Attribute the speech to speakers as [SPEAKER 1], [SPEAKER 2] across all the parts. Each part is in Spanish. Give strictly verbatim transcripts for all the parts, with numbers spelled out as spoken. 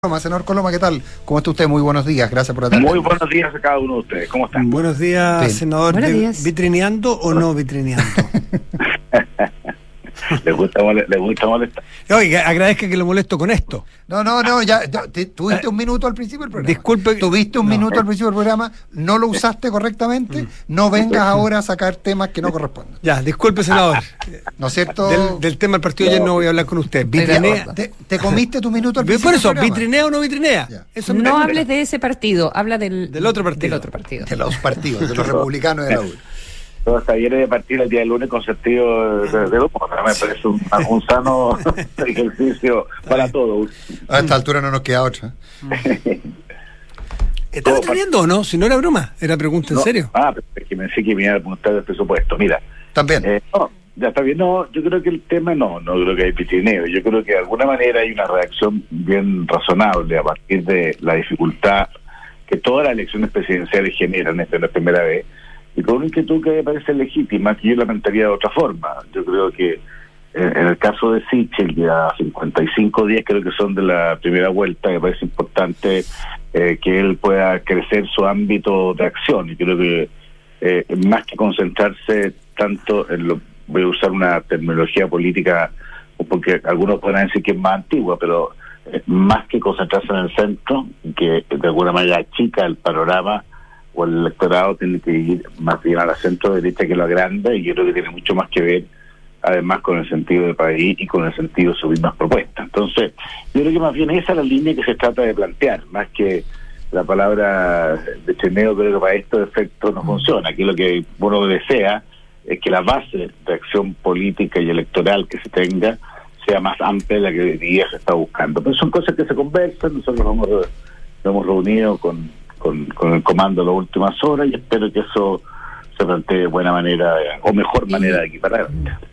[SPEAKER 1] Senador Coloma, ¿qué tal? ¿Cómo está usted? Muy buenos días, gracias por atender.
[SPEAKER 2] Muy buenos días a cada uno de ustedes, ¿cómo están?
[SPEAKER 3] Buenos días, sí. Senador.
[SPEAKER 4] Buenos días.
[SPEAKER 3] ¿Vitrineando o no vitrineando?
[SPEAKER 2] ¿Le gusta, mole ¿Le gusta molestar?
[SPEAKER 3] Oiga, agradezca que lo molesto con esto.
[SPEAKER 1] No, no, no, ya, ya te, tuviste un minuto al principio del programa.
[SPEAKER 3] Disculpe.
[SPEAKER 1] Tuviste un
[SPEAKER 3] no.
[SPEAKER 1] minuto al principio del programa, no lo usaste correctamente, no vengas ahora a sacar temas que no corresponden.
[SPEAKER 3] Ya, disculpe, senador.
[SPEAKER 1] ¿No es cierto?
[SPEAKER 3] Del, del tema del partido no. ya no voy a hablar con usted.
[SPEAKER 1] Vitrinea. Te, te comiste tu minuto al principio.
[SPEAKER 3] Por eso,
[SPEAKER 1] del programa.
[SPEAKER 3] ¿vitrinea o no vitrinea?
[SPEAKER 4] Eso no me hables de ese partido, habla del,
[SPEAKER 3] del otro partido.
[SPEAKER 4] Del otro partido.
[SPEAKER 1] De los partidos, de los republicanos de la U.
[SPEAKER 2] Todo está bien de partir el día del lunes con sentido de, de, de humor. Me parece un, un sano ejercicio para todos.
[SPEAKER 1] A esta altura no nos queda otra.
[SPEAKER 3] ¿Estás vitrineando o no? Si no era broma, era pregunta en
[SPEAKER 2] no,
[SPEAKER 3] serio.
[SPEAKER 2] Ah, pero es que me sé que me iba a preguntar del presupuesto. Mira.
[SPEAKER 1] También.
[SPEAKER 2] Eh, no, ya está bien. No, yo creo que el tema no, no creo que hay vitrineo. Yo creo que de alguna manera hay una reacción bien razonable a partir de la dificultad que todas las elecciones presidenciales generan. Esta es la primera vez. Y con una inquietud que me parece legítima, que yo lamentaría de otra forma. Yo creo que eh, en el caso de Sichel, ya cincuenta y cinco días creo que son de la primera vuelta, me parece importante eh, que él pueda crecer su ámbito de acción. Y creo que eh, más que concentrarse tanto en lo, voy a usar una terminología política, porque algunos podrán decir que es más antigua, pero eh, más que concentrarse en el centro, que de alguna manera achica el panorama, o el electorado tiene que ir más bien a la centro derecha que la grande, y yo creo que tiene mucho más que ver además con el sentido del país y con el sentido de sus mismas propuestas. Entonces yo creo que más bien esa es la línea que se trata de plantear, más que la palabra de cheneo. Creo que para estos efectos no funciona. Aquí lo que uno desea es que la base de acción política y electoral que se tenga sea más amplia de la que hoy día se está buscando, pero son cosas que se conversan. Nosotros nos hemos, nos hemos reunido con Con, con el comando las últimas horas, y espero que eso se plantee de buena manera o mejor manera de equiparar.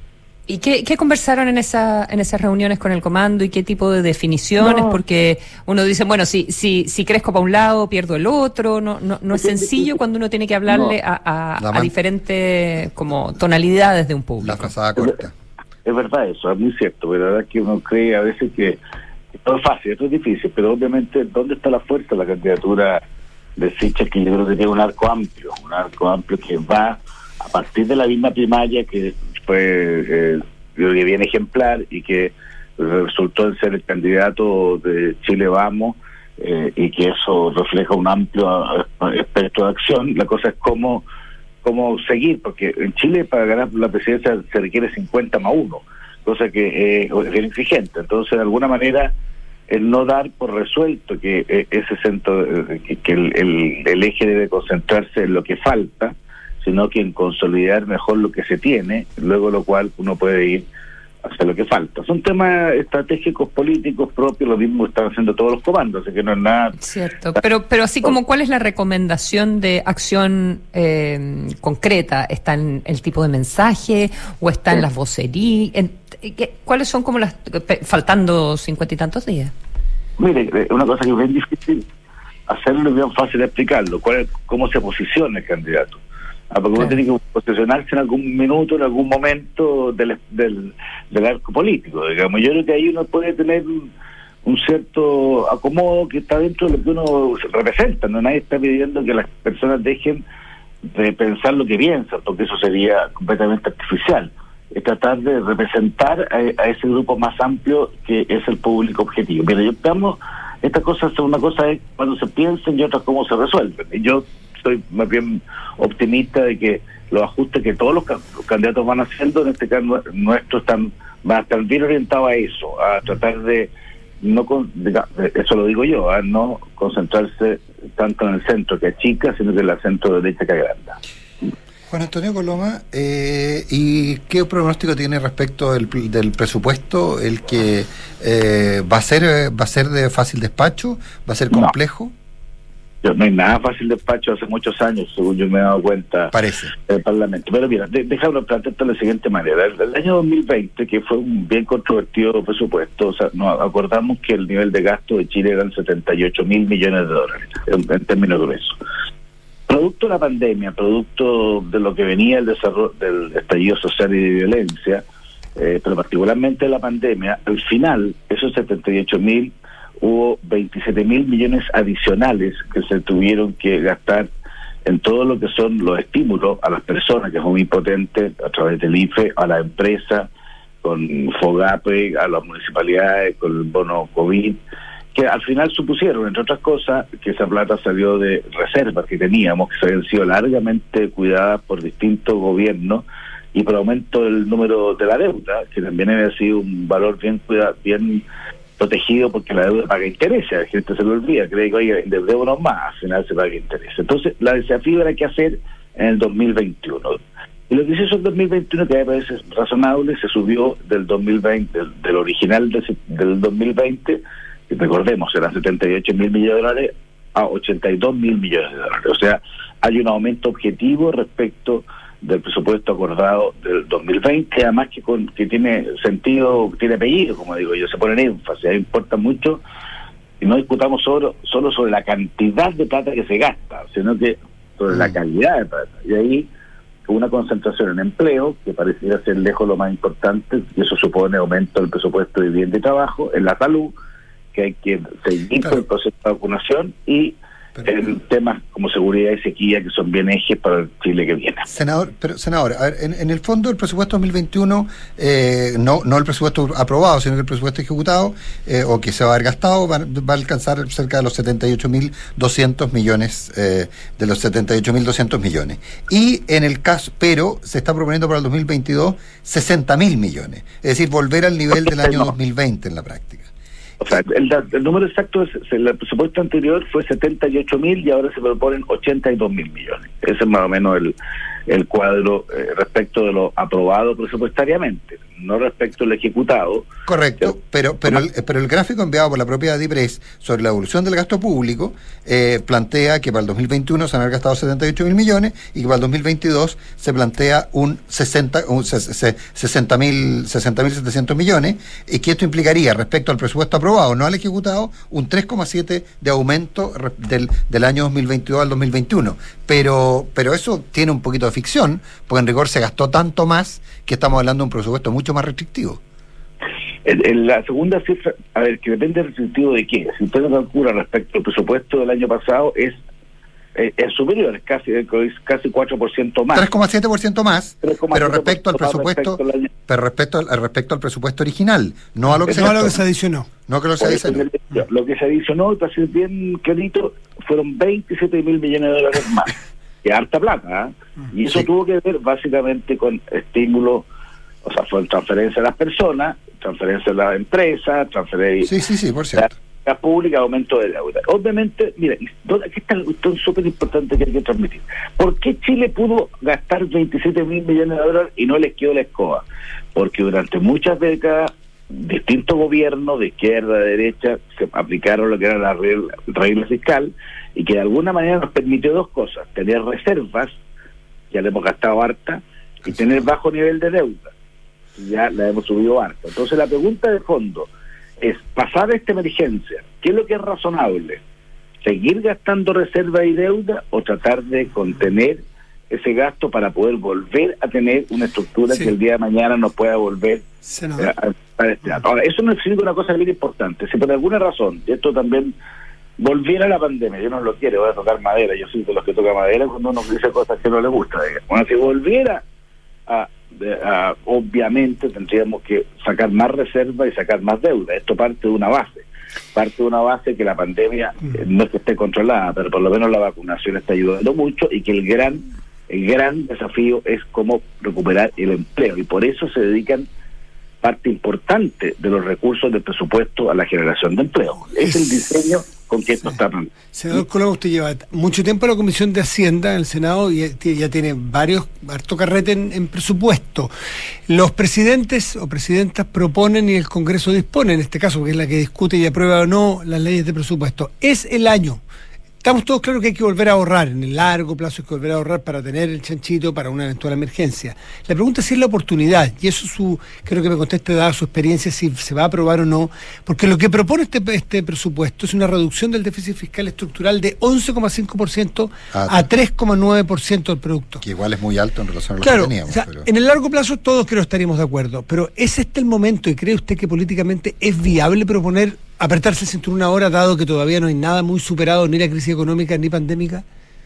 [SPEAKER 4] ¿Y qué, qué conversaron en esa en esas reuniones con el comando y qué tipo de definiciones? No. Porque uno dice, bueno, si si si crezco para un lado, pierdo el otro. No no, no es sencillo cuando uno tiene que hablarle no. a, a, a diferentes como tonalidades de un público.
[SPEAKER 1] La pasada corta.
[SPEAKER 2] Es, es verdad eso, es muy cierto, pero la verdad es que uno cree a veces que todo es fácil, esto es difícil, pero obviamente, ¿dónde está la fuerza de la candidatura de Sichel? Que yo creo que tiene un arco amplio, un arco amplio que va a partir de la misma primaria, que fue, eh, yo creo que bien ejemplar, y que resultó en ser el candidato de Chile Vamos, eh, y que eso refleja un amplio espectro de acción. La cosa es cómo, cómo seguir, porque en Chile para ganar la presidencia se requiere cincuenta más uno, cosa que eh, es bien exigente. Entonces, de alguna manera, el no dar por resuelto que eh, ese centro, eh, que, que el, el, el eje debe concentrarse en lo que falta, sino que en consolidar mejor lo que se tiene, luego lo cual uno puede ir hacia lo que falta. Son temas estratégicos políticos propios, lo mismo están haciendo todos los comandos, así que no es nada.
[SPEAKER 4] Cierto, pero pero así como, ¿cuál es la recomendación de acción eh, concreta? ¿Está en el tipo de mensaje o está en las vocerías? ¿Cuáles son como las, faltando cincuenta y tantos días?
[SPEAKER 2] Mire, una cosa que es bien difícil hacerlo, es bien fácil de explicarlo, cuál es, cómo se posiciona el candidato. Ah, porque uno tiene que posicionarse en algún minuto, en algún momento del, del, del arco político, digamos. Yo creo que ahí uno puede tener un, un cierto acomodo que está dentro de lo que uno representa. No, nadie está pidiendo que las personas dejen de pensar lo que piensan, porque eso sería completamente artificial. Es tratar de representar a, a ese grupo más amplio que es el público objetivo. Mira, yo estamos, estas cosas, una cosa es cuando se piensan y otra cómo se resuelven. Y yo soy más bien optimista de que los ajustes que todos los, los candidatos van haciendo, en este caso nuestros, están, van a estar bien orientados a eso, a tratar de, no con, de, eso lo digo yo, a no concentrarse tanto en el centro que achica, sino que en el centro derecha que agranda.
[SPEAKER 1] Juan Antonio Coloma, eh, ¿y qué pronóstico tiene respecto del, del presupuesto? ¿El que eh, va a ser va a ser de fácil despacho? ¿Va a ser complejo?
[SPEAKER 2] No. Yo, no hay nada fácil despacho hace muchos años, según yo me he dado cuenta.
[SPEAKER 1] Parece.
[SPEAKER 2] Del Parlamento. Pero mira, de, déjame plantearte de la siguiente manera. El, el año dos mil veinte, que fue un bien controvertido presupuesto, o sea, nos acordamos que el nivel de gasto de Chile eran setenta y ocho mil millones de dólares, en, en términos gruesos. Producto de la pandemia, producto de lo que venía el desarrollo del estallido social y de violencia, eh, pero particularmente de la pandemia, al final, esos setenta y ocho mil hubo veintisiete mil millones adicionales que se tuvieron que gastar en todo lo que son los estímulos a las personas, que es muy potente, a través del I F E, a la empresa, con FOGAPE, a las municipalidades, con el bono COVID, que al final supusieron, entre otras cosas, que esa plata salió de reservas que teníamos, que se habían sido largamente cuidadas por distintos gobiernos, y por aumento del número de la deuda, que también había sido un valor bien cuidado, bien protegido, porque la deuda paga intereses, la gente se lo olvida, cree que, oye, endeudémonos más, al final se paga intereses. Entonces, la desafío era qué hacer en el dos mil veintiuno. Y lo que se hizo en dos mil veintiuno, que a mí me parece razonable, se subió del dos mil veinte, del, del original de, del dos mil veinte, que recordemos, eran setenta y ocho mil millones de dólares, a ochenta y dos mil millones de dólares. O sea, hay un aumento objetivo respecto del presupuesto acordado del dos mil veinte, además que con que tiene sentido, tiene apellido, como digo yo, se pone en énfasis, ahí importa mucho, y no discutamos solo, solo sobre la cantidad de plata que se gasta, sino que sobre mm. la calidad de plata, y ahí una concentración en empleo, que pareciera ser lejos lo más importante, y eso supone aumento del presupuesto de vivienda y trabajo, en la salud, que hay que seguir con el proceso de vacunación, y pero, en temas como seguridad y sequía, que son bien ejes para el Chile que viene.
[SPEAKER 1] Senador, pero senador, a ver, en, en el fondo el presupuesto dos mil veintiuno, eh, no no el presupuesto aprobado, sino que el presupuesto ejecutado, eh, o que se va a haber gastado, va, va a alcanzar cerca de los setenta y ocho mil doscientos millones, eh, de los setenta y ocho mil doscientos millones. Y en el caso, pero se está proponiendo para el dos mil veintidós sesenta mil millones, es decir, volver al nivel del año dos mil veinte en la práctica.
[SPEAKER 2] O sea, el, el número exacto, es el presupuesto anterior fue setenta y ocho mil y ahora se proponen ochenta y dos mil millones. Ese es más o menos el, el cuadro eh, respecto de lo aprobado presupuestariamente, no respecto al ejecutado.
[SPEAKER 1] Correcto, pero pero el, pero el gráfico enviado por la propia DIPRES sobre la evolución del gasto público eh, plantea que para el dos mil veintiuno se han gastado setenta y ocho mil millones y que para el dos mil veintidós se plantea un sesenta un sesenta mil setecientos millones, y que esto implicaría respecto al presupuesto aprobado, no al ejecutado, un tres coma siete de aumento del, del año dos mil veintidós al dos mil veintiuno. Pero, pero eso tiene un poquito de ficción, porque en rigor se gastó tanto más que estamos hablando de un presupuesto mucho más restrictivo.
[SPEAKER 2] En, en la segunda cifra, a ver, que depende del restrictivo de qué. Si usted lo calcula respecto al presupuesto del año pasado, es eh, es superior, es casi es casi cuatro por ciento más.
[SPEAKER 1] tres coma siete por ciento más, pero respecto al presupuesto, respecto al pero respecto al, respecto al presupuesto original, no a lo que, se,
[SPEAKER 3] no a lo que se adicionó.
[SPEAKER 1] No que lo, se adicionó.
[SPEAKER 2] Lo que se adicionó, y para ser bien clarito, fueron veintisiete mil millones de dólares más. Que harta plata, ¿eh? Y eso sí tuvo que ver básicamente con estímulo, o sea, fue transferencia a las personas, transferencia a las empresas, transferencia
[SPEAKER 1] sí, sí, sí, por cierto,
[SPEAKER 2] a la pública, aumento de deuda. Obviamente, mira, aquí está algo súper importante que hay que transmitir. ¿Por qué Chile pudo gastar veintisiete mil millones de dólares y no les quedó la escoba? Porque durante muchas décadas distintos gobiernos de izquierda, de derecha, se aplicaron lo que era la regla, regla fiscal, y que de alguna manera nos permitió dos cosas: tener reservas, ya le hemos gastado harta, y tener bajo nivel de deuda, ya la hemos subido harta. Entonces la pregunta de fondo es, pasar esta emergencia, ¿qué es lo que es razonable? ¿Seguir gastando reserva y deuda o tratar de contener ese gasto para poder volver a tener una estructura sí que el día de mañana nos pueda volver a, a este dato? Ahora, eso nos significa una cosa bien importante. Si por alguna razón esto también volviera la pandemia, yo no lo quiero, voy a tocar madera, yo soy de los que toca madera cuando uno dice cosas que no le gusta, digamos. Bueno, si volviera a, a, obviamente tendríamos que sacar más reserva y sacar más deuda. Esto parte de una base, parte de una base que la pandemia eh, no es que esté controlada, pero por lo menos la vacunación está ayudando mucho, y que el gran el gran desafío es cómo recuperar el empleo, y por eso se dedican parte importante de los recursos del presupuesto a la generación de empleo. Es el diseño con que esto sí está.
[SPEAKER 3] Senador Coloma, usted lleva mucho tiempo en la Comisión de Hacienda en el Senado y ya tiene varios, harto carrete en, en presupuesto. Los presidentes o presidentas proponen y el Congreso dispone, en este caso, que es la que discute y aprueba o no las leyes de presupuesto. Es el año. Estamos todos claros que hay que volver a ahorrar, en el largo plazo hay que volver a ahorrar para tener el chanchito para una eventual emergencia. La pregunta es si es la oportunidad, y eso su, creo que me conteste dada su experiencia, si se va a aprobar o no, porque lo que propone este, este presupuesto es una reducción del déficit fiscal estructural de once coma cinco por ciento ah, a tres coma nueve por ciento del producto.
[SPEAKER 1] Que igual es muy alto en relación a lo
[SPEAKER 3] claro,
[SPEAKER 1] que teníamos.
[SPEAKER 3] O sea,
[SPEAKER 1] pero...
[SPEAKER 3] en el largo plazo todos creo estaríamos de acuerdo, pero ¿es este el momento y cree usted que políticamente es viable proponer apretarse el cinturón ahora, dado que todavía no hay nada muy superado, ni la crisis económica ni pandémica?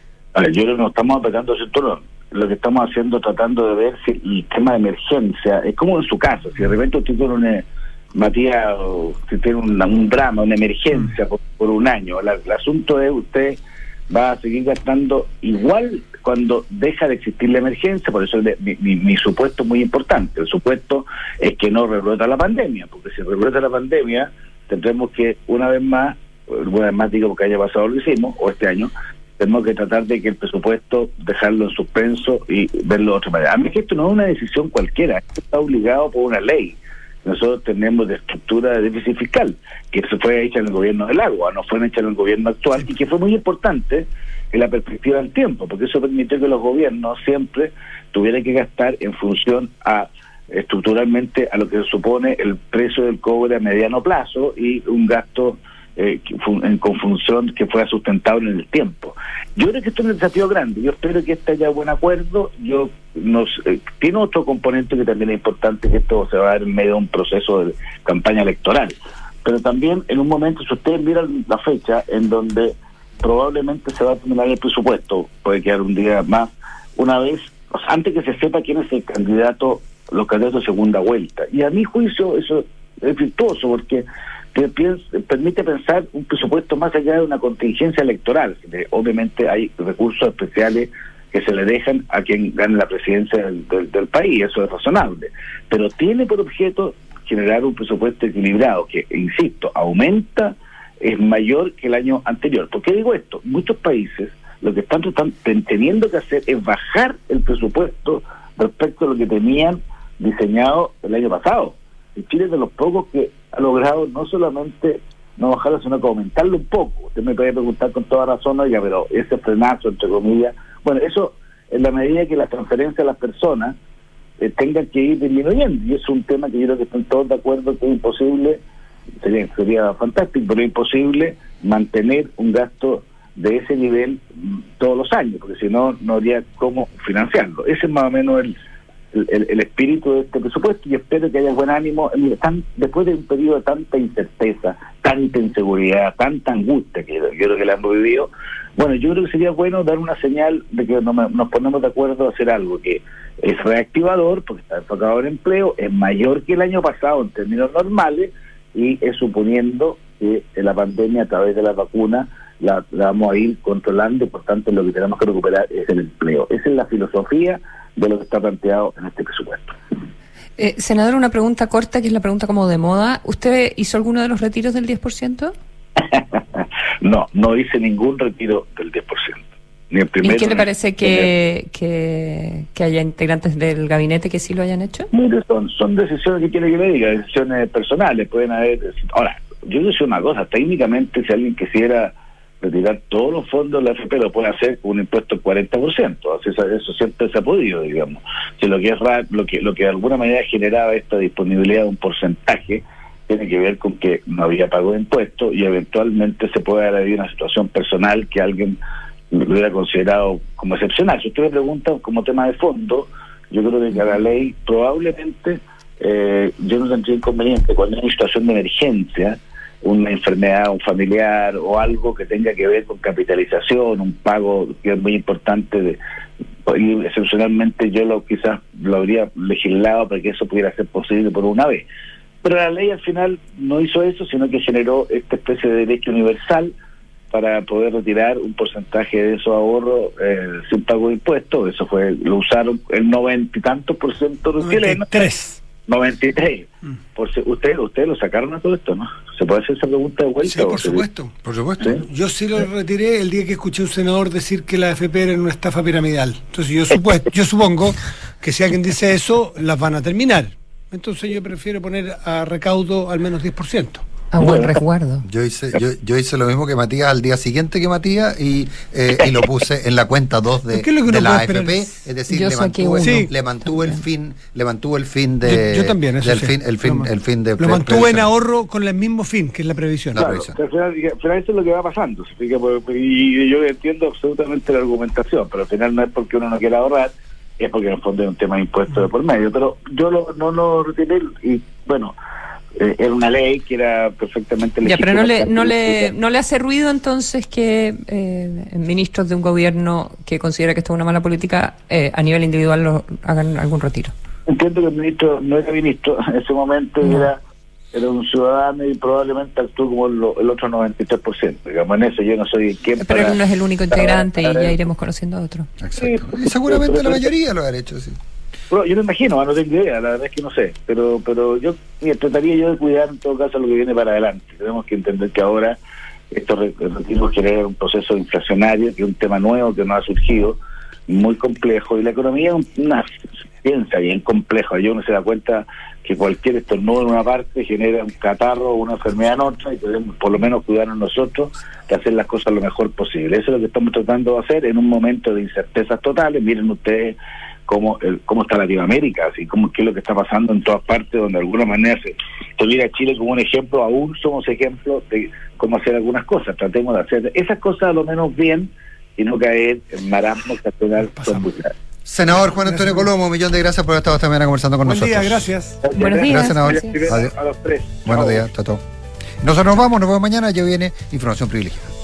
[SPEAKER 2] A ver, yo creo que no estamos apretando el cinturón. Lo que estamos haciendo, tratando de ver si el tema de emergencia, es como en su caso, si de repente usted tiene una, Matías, o si tiene un, un drama, una emergencia por, por un año, la, el asunto es usted va a seguir gastando igual cuando deja de existir la emergencia. Por eso mi, mi, mi supuesto es muy importante. El supuesto es que no rebrota la pandemia, porque si rebrota la pandemia tendremos que una vez más, una vez más digo porque haya pasado lo que hicimos, o este año, tenemos que tratar de que el presupuesto dejarlo en suspenso y verlo de otra manera. A mí que esto no es una decisión cualquiera, esto está obligado por una ley. Nosotros tenemos de estructura de déficit fiscal, que se fue hecha en el gobierno del agua, no fue hecha en el gobierno actual, y que fue muy importante en la perspectiva del tiempo, porque eso permitió que los gobiernos siempre tuvieran que gastar en función a estructuralmente a lo que supone el precio del cobre a mediano plazo y un gasto Eh, en confunción que fuera sustentable en el tiempo. Yo creo que esto es un desafío grande. Yo espero que este haya buen acuerdo. Yo nos eh, tiene otro componente que también es importante, que esto se va a dar en medio de un proceso de campaña electoral. Pero también en un momento, si ustedes miran la fecha en donde probablemente se va a terminar el presupuesto, puede quedar un día más, una vez, o sea, antes que se sepa quién es el candidato, los candidatos de segunda vuelta. Y a mi juicio eso es virtuoso, porque que piensa, permite pensar un presupuesto más allá de una contingencia electoral. Obviamente hay recursos especiales que se le dejan a quien gane la presidencia del, del, del país, eso es razonable, pero tiene por objeto generar un presupuesto equilibrado que, insisto, aumenta, es mayor que el año anterior. ¿Por qué digo esto? Muchos países lo que están, están teniendo que hacer es bajar el presupuesto respecto a lo que tenían diseñado el año pasado. Y Chile es de los pocos que ha logrado no solamente no bajarlo, sino que aumentarlo un poco. Usted me puede preguntar con toda razón, oiga, pero ese frenazo, entre comillas, bueno, eso en la medida que la transferencia a las personas eh, tengan que ir disminuyendo, y es un tema que yo creo que están todos de acuerdo que es imposible, sería, sería fantástico, pero es imposible mantener un gasto de ese nivel todos los años, porque si no, no habría cómo financiarlo. Ese es más o menos el El, el, el espíritu de este presupuesto, y espero que haya buen ánimo. Mira, tan, después de un periodo de tanta incerteza, tanta inseguridad, tanta angustia que yo, yo creo que la hemos vivido, bueno, yo creo que sería bueno dar una señal de que nos, nos ponemos de acuerdo a hacer algo que es reactivador, porque está enfocado en empleo, es mayor que el año pasado en términos normales, y es suponiendo que la pandemia a través de la vacuna la, la vamos a ir controlando, y por tanto lo que tenemos que recuperar es el empleo. Esa es la filosofía de lo que está planteado en este presupuesto.
[SPEAKER 4] Eh, senador, una pregunta corta, que es la pregunta como de moda. ¿Usted hizo alguno de los retiros del diez por ciento?
[SPEAKER 2] No, no hice ningún retiro del diez por ciento. Ni el primero,
[SPEAKER 4] ¿Y qué le parece que, que, que haya integrantes del gabinete que sí lo hayan hecho?
[SPEAKER 2] Mire, son, son decisiones que quiere que le diga, decisiones personales, pueden haber. Ahora, yo decía una cosa, técnicamente si alguien quisiera retirar todos los fondos de la A F P lo puede hacer con un impuesto del cuarenta por ciento, así eso, eso siempre se ha podido, digamos. Si lo que es lo que lo que de alguna manera generaba esta disponibilidad de un porcentaje tiene que ver con que no había pago de impuestos, y eventualmente se puede haber habido una situación personal que alguien lo hubiera considerado como excepcional. Si usted me pregunta como tema de fondo, yo creo que la ley probablemente eh, yo no tendría inconveniente cuando hay una situación de emergencia, una enfermedad, un familiar o algo que tenga que ver con capitalización, un pago que es muy importante, de, y excepcionalmente yo lo quizás lo habría legislado para que eso pudiera ser posible por una vez. Pero la ley al final no hizo eso, sino que generó esta especie de derecho universal para poder retirar un porcentaje de esos ahorros eh, sin pago de impuestos. Eso fue, lo usaron el noventa y tantos por ciento de los chilenos. noventa y tres. Mm. Por si, ustedes ustedes lo sacaron a todo esto, ¿no? ¿Se puede hacer esa pregunta de vuelta?
[SPEAKER 3] Sí, por supuesto, por supuesto. ¿Sí? Yo sí lo retiré el día que escuché a un senador decir que la A F P era una estafa piramidal. Entonces yo, supuesto, yo supongo que si alguien dice eso, las van a terminar. Entonces yo prefiero poner a recaudo al menos diez por ciento.
[SPEAKER 4] A buen resguardo.
[SPEAKER 1] Yo hice, yo, yo hice lo mismo que Matías al día siguiente que Matías y, eh, y lo puse en la cuenta dos de, de la A F P, es decir, yo le mantuve, sí, le mantuve el fin, le mantuve el fin de
[SPEAKER 3] yo, yo también, eso
[SPEAKER 1] del
[SPEAKER 3] sí.
[SPEAKER 1] fin, el fin, el fin de
[SPEAKER 3] lo mantuve en ahorro con el mismo fin que es la previsión.
[SPEAKER 2] Claro,
[SPEAKER 3] la previsión.
[SPEAKER 2] Al final, al final eso es lo que va pasando, y yo entiendo absolutamente la argumentación, pero al final no es porque uno no quiera ahorrar, es porque en el fondo es un tema de impuestos de por medio. Pero yo lo, no lo retiré, y bueno, eh, era una ley que era perfectamente
[SPEAKER 4] legítima. Ya, pero no le, no le,
[SPEAKER 2] política.
[SPEAKER 4] no le hace ruido entonces que eh, ministros de un gobierno que considera que esto es una mala política, eh, a nivel individual lo, hagan algún retiro.
[SPEAKER 2] Entiendo que el ministro no era ministro, en ese momento no. era era un ciudadano y probablemente actuó como el, el otro noventa y tres por ciento. Digamos, en eso yo no soy quien
[SPEAKER 4] Pero
[SPEAKER 2] para,
[SPEAKER 4] él no es el único integrante
[SPEAKER 2] para, para,
[SPEAKER 4] y ya iremos conociendo a otro.
[SPEAKER 1] Exacto. Sí, y seguramente pero, pero, la mayoría lo habrá hecho, sí.
[SPEAKER 2] Pero yo me imagino, no tengo idea, la verdad es que no sé, pero pero yo mira, trataría yo de cuidar en todo caso lo que viene para adelante. Tenemos que entender que ahora estos retiros generan un proceso inflacionario, que es un tema nuevo que no ha surgido, muy complejo, y la economía es una ciencia bien compleja. Yo uno se da cuenta que cualquier estornudo en una parte genera un catarro o una enfermedad en otra, y podemos por lo menos cuidarnos nosotros de hacer las cosas lo mejor posible. Eso es lo que estamos tratando de hacer en un momento de incertezas totales. Miren ustedes cómo el, cómo está Latinoamérica, así como qué es lo que está pasando en todas partes, donde de alguna manera se, se mira a Chile como un ejemplo, aún somos ejemplos de cómo hacer algunas cosas. Tratemos de hacer esas cosas a lo menos bien y no caer en marasmos que al final son muy graves.
[SPEAKER 1] Senador Juan Antonio Colomo, un millón de gracias por haber estado esta mañana conversando con
[SPEAKER 3] Buen
[SPEAKER 1] nosotros.
[SPEAKER 3] Día, gracias.
[SPEAKER 2] Gracias.
[SPEAKER 4] Buenos días.
[SPEAKER 1] Gracias, senador.
[SPEAKER 2] Gracias. A los tres.
[SPEAKER 1] Buenos días, Tato. Nosotros nos vamos, nos vemos mañana, ya viene información privilegiada.